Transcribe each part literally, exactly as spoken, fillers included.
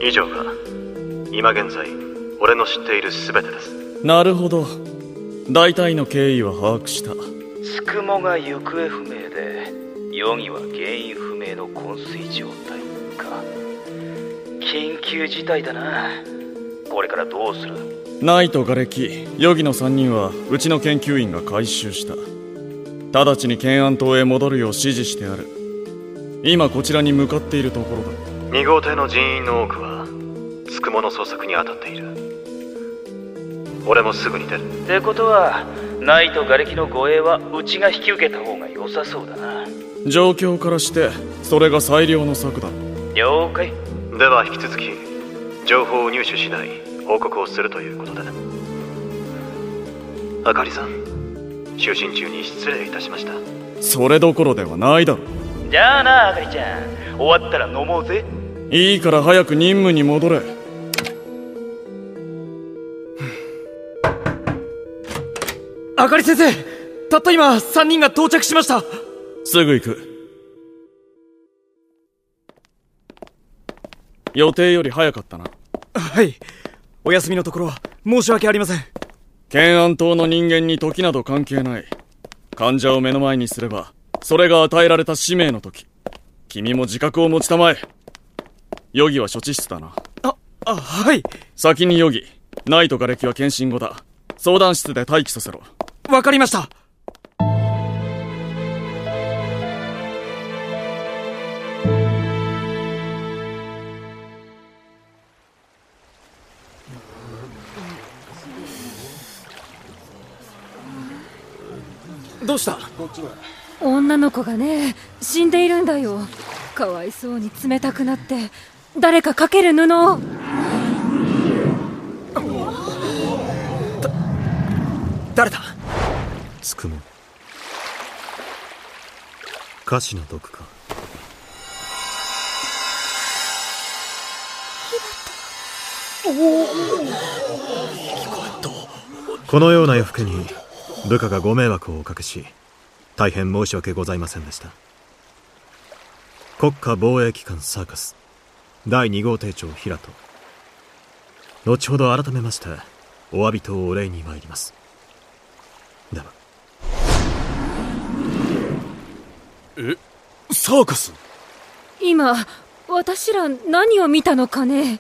以上が今現在俺の知っている全てです。 なるほど、大体の経緯は把握した。 つくもが行方不明でヨギは原因不明の昏睡状態か。緊急事態だな。これからどうする？ ナイとガレキ、ヨギのさんにんはうちの研究員が回収した。直ちに懸案島へ戻るよう指示してある。今こちらに向かっているところだ。 に号艇の人員の多くはつくもの捜索に当たっている。俺もすぐに出る。 ってことはナイとガレキの護衛はうちが引き受けた方が良さそうだな。 状況からしてそれが最良の策だ。 了解。 では引き続き情報を入手次第報告をするということで。あかりさん、就寝中に失礼いたしました。 それどころではないだろ。 じゃあな、あかりちゃん、終わったら飲もうぜ。 いいから早く任務に戻れ。 あかり先生、たった今さんにんが到着しました。 すぐ行く。予定より早かったな。 はい、お休みのところは申し訳ありません。 懸案島の人間に時など関係ない。患者を目の前にすればそれが与えられた使命の時。君も自覚を持ちたまえ。ヨギは処置室だな。 あ、あ、はい。 先にヨギ、ナイとガレキは検診後だ。相談室で待機させろ。 わかりました。どうした？ 女の子がね、死んでいるんだよ。かわいそうに冷たくなって、誰かかける布を。 だ、誰だ？ つくも。カシの毒か。このような夜更けに部下がご迷惑をおかけし大変申し訳ございませんでした。国家防衛機関サーカスだいに号艇長平戸、後ほど改めましてお詫びとお礼に参ります。では。 え、サーカス？ 今私ら何を見たのかね。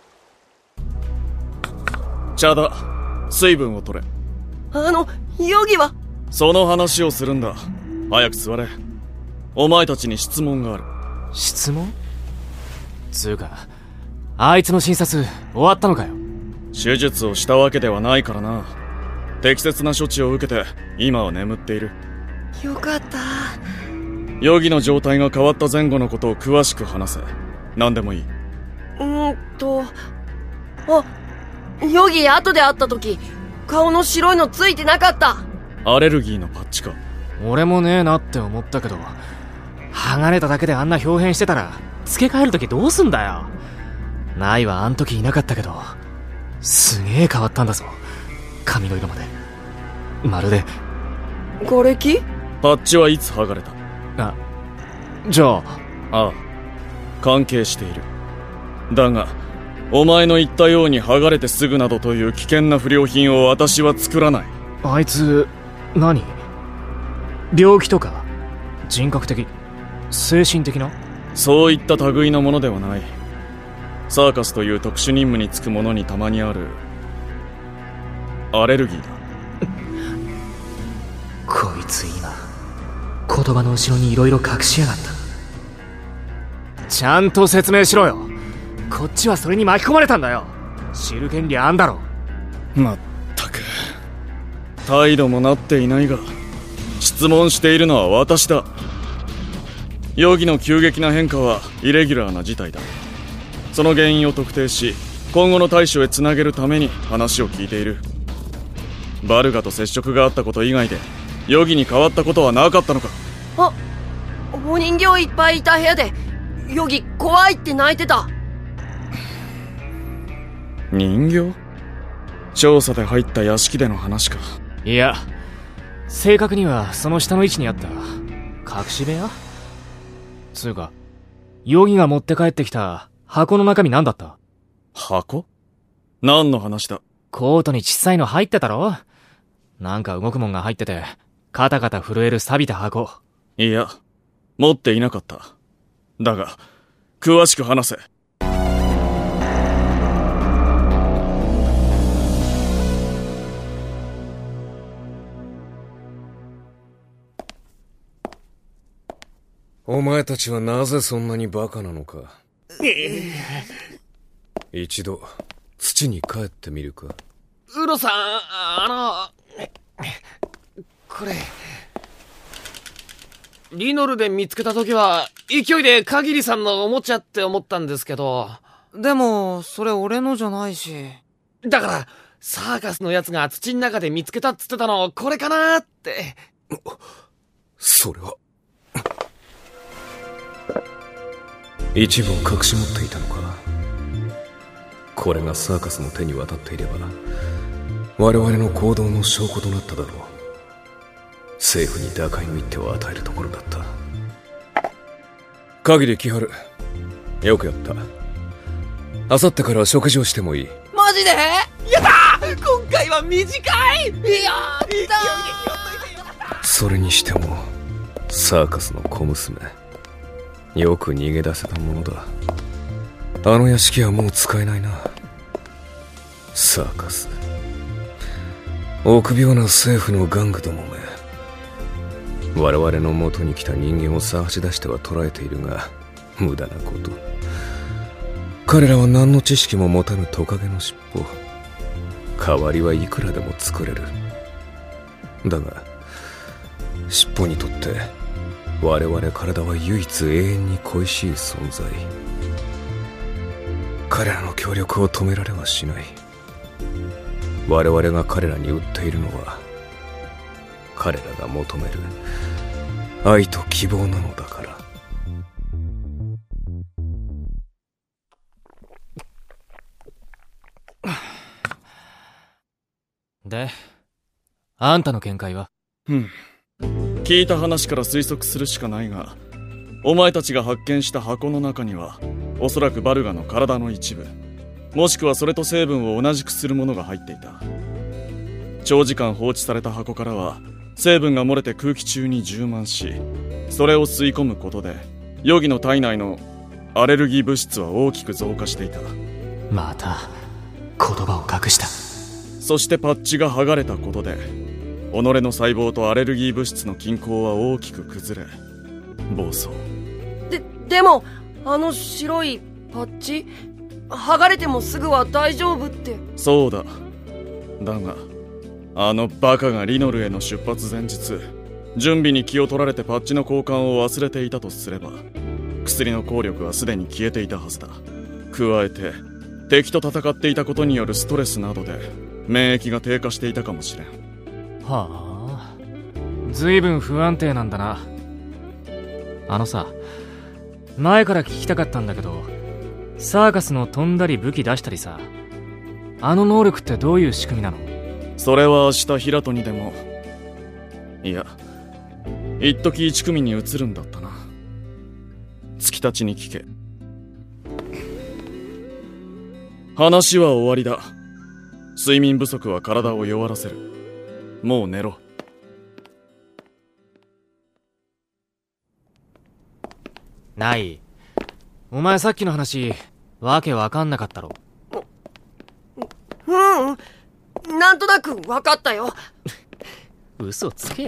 茶だ、水分を取れ。 あの、ヨギは？ その話をするんだ。早く座れ。お前たちに質問がある。 質問？つうか、あいつの診察終わったのかよ。 手術をしたわけではないからな。適切な処置を受けて今は眠っている。 よかった。 ヨギの状態が変わった前後のことを詳しく話せ。何でもいい。 うーんとあ、ヨギ後で会った時顔の白いのついてなかった。 アレルギーのパッチか。 俺もねえなって思ったけど、剥がれただけであんな表変してたら付け替えるときどうすんだよ。ナイはあん時いなかったけどすげえ変わったんだぞ。髪の色までまるで。 ガレキ？ パッチはいつ剥がれた？ あ、じゃあ。 ああ、関係している。だがお前の言ったように剥がれてすぐなどという危険な不良品を私は作らない。 あいつ何？病気とか人格的、精神的な？ そういった類のものではない。サーカスという特殊任務に就く者にたまにあるアレルギーだ。 こいつ今言葉の後ろに色々隠しやがった。ちゃんと説明しろよ。こっちはそれに巻き込まれたんだよ。知る権利あんだろ。 まったく態度もなっていないが、質問しているのは私だ。容疑の急激な変化はイレギュラーな事態だ。その原因を特定し今後の対処へつなげるために話を聞いている。バルガと接触があったこと以外で容疑に変わったことはなかったのか？ あ、お人形いっぱいいた部屋でヨギ怖いって泣いてた。 人形？調査で入った屋敷での話か。 いや、正確にはその下の位置にあった隠し部屋？つうか、ヨギが持って帰ってきた箱の中身何だった？ 箱？何の話だ？ コートに小さいの入ってたろ？なんか動くもんが入ってて、カタカタ震える錆びた箱。 いや、持っていなかった。だが、詳しく話せ。 お前たちはなぜそんなにバカなのか。一度、土に帰ってみるか。 ウロさん、あの、これ、リノルで見つけた時は、勢いでカギリさんのおもちゃって思ったんですけど。 でも、それ俺のじゃないし。 だから、サーカスのやつが土の中で見つけたっつってたの、これかなーって。 それは。一部を隠し持っていたのか。これがサーカスの手に渡っていれば我々の行動の証拠となっただろう。政府に打開の一手を与えるところだった。限り木春、よくやった。あさってから食事をしてもいい。 マジで？やったー！今回は短い！いやー、勢いで気をついてよかった。 それにしてもサーカスの小娘、よく逃げ出せたものだ。あの屋敷はもう使えないな。サーカス、臆病な政府の玩具どもめ。我々の元に来た人間を探し出しては捕らえているが、無駄なこと。彼らは何の知識も持たぬトカゲの尻尾。代わりはいくらでも作れる。だが尻尾にとって我々体は唯一永遠に恋しい存在。彼らの協力を止められはしない。我々が彼らに売っているのは、彼らが求める愛と希望なのだから。 で、あんたの見解は？ うん。聞いた話から推測するしかないが、お前たちが発見した箱の中には、おそらくバルガの体の一部、もしくはそれと成分を同じくするものが入っていた。長時間放置された箱からは成分が漏れて空気中に充満し、それを吸い込むことでヨギの体内のアレルギー物質は大きく増加していた。 また言葉を隠した。 そしてパッチが剥がれたことで、己の細胞とアレルギー物質の均衡は大きく崩れ暴走。 で、でもあの白いパッチ、剥がれてもすぐは大丈夫って。 そうだ。だがあのバカがリノルへの出発前日、準備に気を取られてパッチの交換を忘れていたとすれば、薬の効力はすでに消えていたはずだ。加えて敵と戦っていたことによるストレスなどで免疫が低下していたかもしれん。 はあ、随分不安定なんだな。あのさ、前から聞きたかったんだけど、サーカスの飛んだり武器出したりさ、あの能力ってどういう仕組みなの？ それは明日ヒラトにでも、いや一時一組に移るんだったな。月たちに聞け。話は終わりだ。睡眠不足は体を弱らせる。もう寝ろ。 ない。お前さっきの話わけわかんなかったろ。 うん、なんとなくわかったよ。 嘘つけ。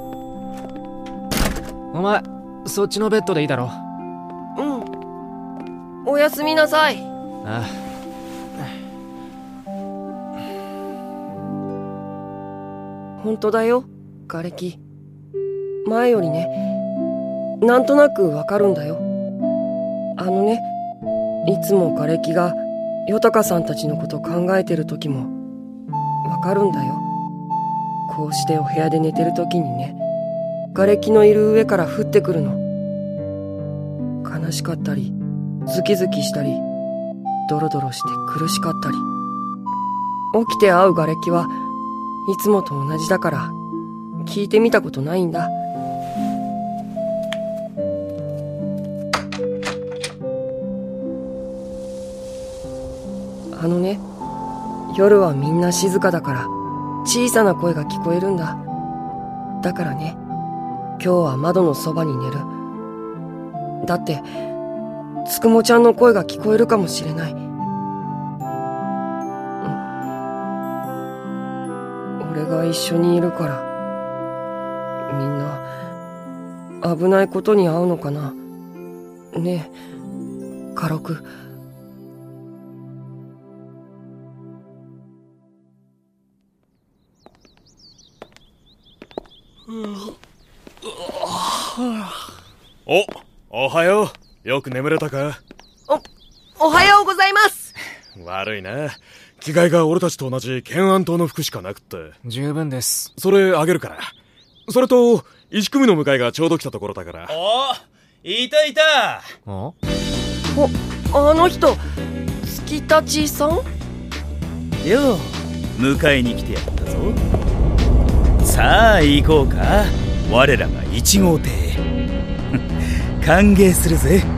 お前そっちのベッドでいいだろ。 うん、おやすみなさい。 ああ、 本当だよ、瓦礫。前よりね、なんとなくわかるんだよ。あのね、いつも瓦礫がヨタカさんたちのこと考えてる時もわかるんだよ。こうしてお部屋で寝てる時にね、瓦礫のいる上から降ってくるの。悲しかったりズキズキしたりドロドロして苦しかったり。起きて会う瓦礫はいつもと同じだから聞いてみたことないんだ。 あのね、夜はみんな静かだから小さな声が聞こえるんだ。だからね、今日は窓のそばに寝る。だってつくもちゃんの声が聞こえるかもしれない。俺が一緒にいるからみんな危ないことに遭うのかな。ねえカロク。 お、おはよう。よく眠れたか？ お、おはようございます。 悪いな。着替えが俺たちと同じ剣安島の服しかなくって。 十分です。 それあげるから。それと、一組の迎えがちょうど来たところだから。 おいたいた。 おお、あの人、月立さん？ よう、迎えに来てやったぞ。さあ行こうか。我らがいち号艇。歓迎するぜ。